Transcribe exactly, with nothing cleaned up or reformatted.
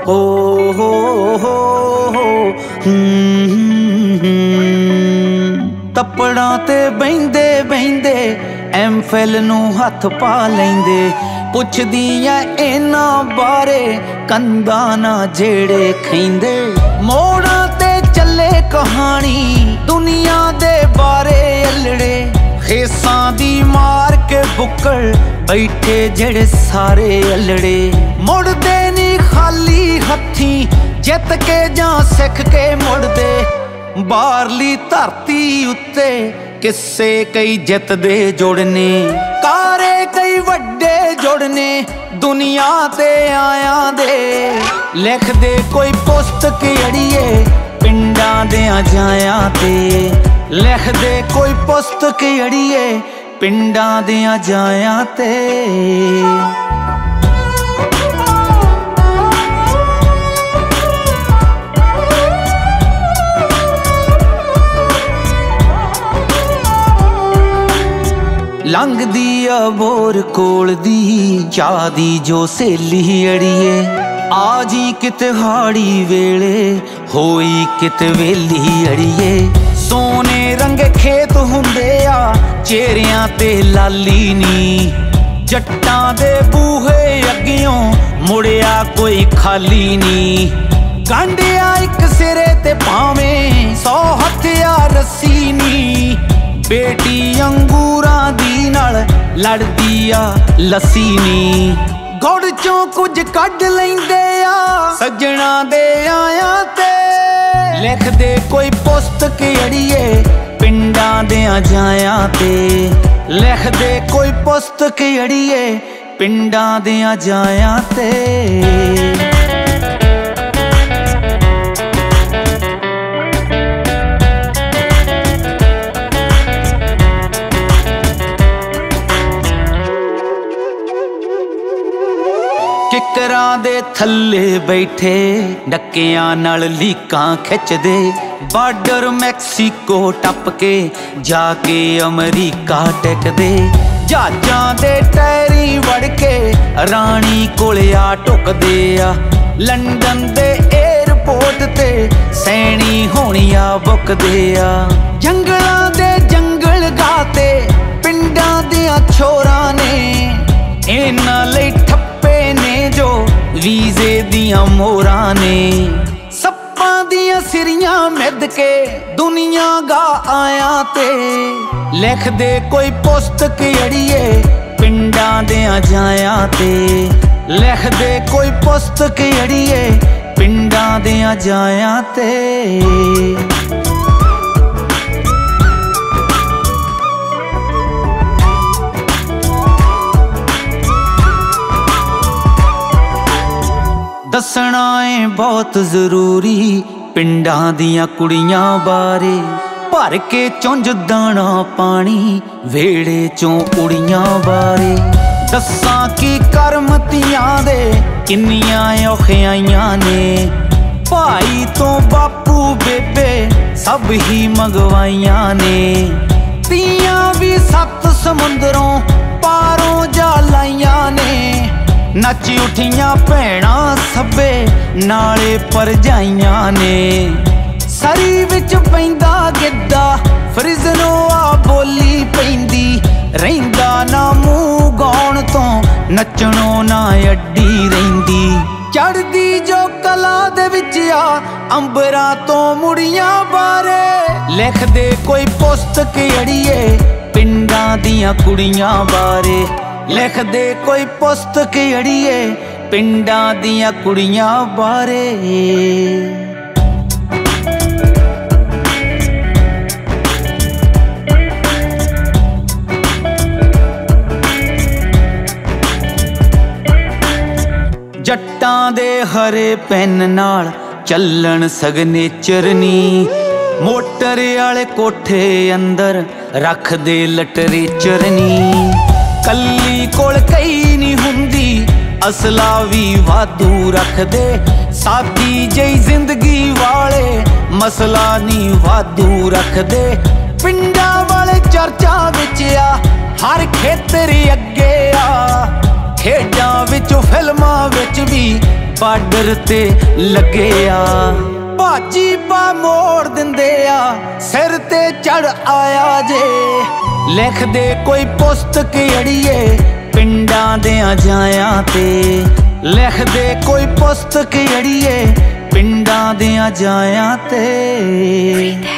ਹੋ ਹੋ ਹੋ ਤੱਪੜਾਂ ਤੇ ਬਹਿੰਦੇ ਬਹਿੰਦੇ ਐਮ ਫਿਲ ਨੂੰ ਹੱਥ ਪਾ ਲੈਂਦੇ ਪੁੱਛਦੀਆਂ ਇਹਨਾਂ ਬਾਰੇ ਕੰਧਾਂ ਨਾ ਜਿਹੜੇ ਖੈਂਦੇ ਮੋੜਾਂ ਤੇ ਚੱਲੇ ਕਹਾਣੀ ਦੁਨੀਆ ਦੇ ਬਾਰੇ ਅਲੜੇ ਖੇਸਾਂ ਦੀ ਮਾਰ ਕੇ ਬੁੱਕਲ ਬੈਠੇ ਜਿਹੜੇ ਸਾਰੇ ਅਲੜੇ ਮੁੜਦੇ ਨੀ ਖਾਲੀ ਹੱਥੀਂ ਜਿੱਤ ਕੇ ਜਾਂ ਸਿੱਖ ਕੇ ਮੁੜਦੇ ਬਾਹਰਲੀ ਧਰਤੀ ਉੱਤੇ ਕਿੱਸੇ ਕਈ ਜਿੱਤਦੇ ਜੁੜਨੇ ਕਾਰੇ ਕਈ ਵੱਡੇ ਜੁੜਨੇ ਦੁਨੀਆ ਤੇ ਆਇਆਂ ਦੇ ਲਿਖਦੇ ਕੋਈ ਪੁਸਤਕ ਅੜੀਏ ਪਿੰਡਾਂ ਦਿਆਂ ਜਾਇਆਂ ਤੇ ਲਿਖਦੇ ਕੋਈ ਪੁਸਤਕ ਅੜੀਏ ਪਿੰਡਾਂ ਦਿਆਂ ਜਾਇਆਂ ਤੇ ਲੰਘਦੀ ਆ ਬੋਰ ਕੋਲ ਦੀ ਚਾਹ ਦੀ ਜੋ ਸਹੇਲੀ ਅੜੀਏ ਆ ਜੀ ਕਿਤੇ ਹਾੜੀ ਵੇਲੇ ਹੋਈ ਕਿਤੇ ਵੇਲੀ ਅੜੀਏ ਸੋਨੇ ਰੰਗੇ ਖੇਤ ਹੁੰਦੇ ਆ ਚਿਹਰਿਆਂ ਤੇ ਲਾਲੀ ਨੀ ਜੱਟਾਂ ਦੇ ਬੂਹੇ ਅੱਗਿਓਂ ਮੁੜਿਆ ਕੋਈ ਖਾਲੀ ਨੀ ਗੰਢਿਆ ਇੱਕ ਸਿਰੇ ਤੇ ਭਾਵੇਂ ਸੌ ਹੱਥਿਆ ਰੱਸੀ ਨੀ ਬੇਟੀ ਅੰਗੂਰਾਂ ਦੀ ਨਾਲ ਲੜਦੀ ਆ ਲੱਸੀ ਨੀ ਗੁੜ ਚੋਂ ਕੁਝ ਕੱਢ ਲੈਂਦੇ ਆ ਸੱਜਣਾ ਦੇ ਆਇਆਂ ਤੇ ਲਿਖਦੇ ਕੋਈ ਪੁਸਤਕ ਅੜੀਏ ਪਿੰਡਾਂ ਦਿਆਂ ਜਾਇਆਂ ਤੇ ਲਿਖਦੇ ਕੋਈ ਪੁਸਤਕ ਅੜੀਏ ਪਿੰਡਾਂ ਦਿਆਂ ਜਾਇਆਂ ਤੇ ਕਿਕਰਾਂ ਦੇ ਥੱਲੇ ਬੈਠੇ ਡੱਕਿਆਂ ਨਾਲ ਲੀਕਾਂ ਖਿੱਚਦੇ ਬਾਰਡਰ ਮੈਕਸੀਕੋ ਟੱਪ ਕੇ ਜਾ ਕੇ ਅਮਰੀਕਾ ਟਿਕਦੇ ਜਹਾਜ਼ਾਂ ਦੇ ਟਾਇਰੀ ਵੜ ਕੇ ਰਾਣੀ ਕੋਲ ਆ ਟੁਕਦੇ ਆ ਲੰਡਨ ਦੇ ਏਅਰਪੋਰਟ ਤੇ ਸੈਣੀ ਹੋਣੀਆਂ ਬੁੱਕਦੇ ਆ ਜੰਗਲਾਂ ਦੇ ਜੰਗਲ ਗਾਤੇ ਪਿੰਡਾਂ ਦੀਆਂ ਛੋਰਾਂ ਨੇ ਇਹਨਾਂ ਲਈ ਠੱਪੇ ਨੇ ਜੋ ਵੀਜ਼ੇ ਦੀਆਂ ਮੋਹਰਾਂ ਨੇ ਸੱਪਾਂ ਦੀਆਂ ਸਿਰੀਆਂ ਮਿੱਧ ਕੇ ਦੁਨੀਆ ਗਾ ਆਇਆਂ ਤੇ ਲਿਖਦੇ ਕੋਈ ਪੁਸਤਕ ਅੜੀਏ ਪਿੰਡਾਂ ਦਿਆਂ ਜਾਇਆਂ ਤੇ ਲਿਖਦੇ ਕੋਈ ਪੁਸਤਕ ਅੜੀਏ ਪਿੰਡਾਂ ਦਿਆਂ ਜਾਇਆਂ ਤੇ ਦੱਸਣਾ ਏ ਬਹੁਤ ਜ਼ਰੂਰੀ ਪਿੰਡਾਂ ਦੀਆਂ ਕੁੜੀਆਂ ਬਾਰੇ ਭਰ ਕੇ ਚੁੰਝ ਦਾਣਾ ਪਾਣੀ ਵੇੜੇ ਚੋਂ ਕੁੜੀਆਂ ਬਾਰੇ ਦੱਸਾਂ ਕੀ ਕਰਮਤੀਆਂ ਦੇ ਕਿੰਨੀਆਂ ਔਖਿਆਈਆਂ ਨੇ ਭਾਈ ਤੋਂ ਬਾਪੂ ਬੇਬੇ ਸਭ ਹੀ ਮੰਗਵਾਈਆਂ ਨੇ ਤੀਆਂ ਵੀ ਸੱਤ ਸਮੁੰਦਰੋਂ ਪਾਰੋਂ ਜਾ ਲਾਈਆਂ ਨੇ ਨੱਚ ਉਠੀਆਂ ਭੈਣਾਂ ਸਭੇ ਨਾਲੇ ਪਰਜਾਈਆਂ ਨੇ ਸਰੀ ਵਿੱਚ ਪੈਂਦਾ ਗਿੱਧਾ ਫਰਿਜ਼ਨੋਂ ਆ ਬੋਲੀ ਪੈਂਦੀ ਰਹਿੰਦਾ ਨਾ ਮੂੰਹ ਗਾਉਣ ਤੋਂ ਨੱਚਣੋਂ ਨਾ ਅੱਡੀ ਰਹਿੰਦੀ ਚੜਦੀ ਜੋ ਕਲਾ ਦੇ ਵਿੱਚ ਆ ਅੰਬਰਾਂ ਤੋਂ ਮੁੜੀਆਂ ਬਾਰੇ ਲਿਖਦੇ ਕੋਈ ਪੁਸਤਕ ਅੜੀਏ ਪਿੰਡਾਂ ਦੀਆਂ ਕੁੜੀਆਂ ਬਾਰੇ ਲਿਖਦੇ ਕੋਈ ਪੁਸਤਕ ਅੜੀਏ ਪਿੰਡਾਂ ਦੀਆਂ ਕੁੜੀਆਂ ਬਾਰੇ ਜੱਟਾਂ ਦੇ ਹਰੇ ਪੈਨ ਨਾਲ ਚੱਲਣ ਸਿਗਨੇਚਰ ਨੀ ਮੋਟਰ ਵਾਲੇ ਕੋਠੇ ਅੰਦਰ ਰੱਖਦੇ ਲਿਟਰੇਚਰ ਨੀ ਕੱਲੀ ਕੋਲ ਕਈ ਨਹੀਂ ਹੁੰਦੀ ਅਸਲਾ ਵੀ ਵਾਧੂ ਰੱਖਦੇ ਸਾਦੀ ਜਿਹੀ ਜ਼ਿੰਦਗੀ ਵਾਲੇ ਮਸਲਾ ਨਹੀਂ ਵਾਧੂ ਰੱਖਦੇ ਪਿੰਡਾਂ ਵਾਲੇ ਚਰਚਾ ਵਿੱਚ ਆ ਹਰ ਖੇਤਰ ਅੱਗੇ ਆ ਖੇਡਾਂ ਵਿੱਚ ਫਿਲਮਾਂ ਵਿੱਚ ਵੀ ਬਾਰਡਰ ਤੇ ਲੱਗੇ ਆ। ਭਾਜੀ ਪਾ ਮੋੜ ਦਿੰਦੇ ਆ, ਸਿਰ ਤੇ ਚੜ ਆਇਆ ਜੇ। ਲਿਖਦੇ ਕੋਈ ਪੁਸਤਕ ਅੜੀਏ ਪਿੰਡਾਂ ਦਿਆਂ ਜਾਇਆਂ ਤੇ। ਲਿਖਦੇ ਕੋਈ ਪੁਸਤਕ ਅੜੀਏ ਪਿੰਡਾਂ ਦਿਆਂ ਜਾਇਆਂ ਤੇ।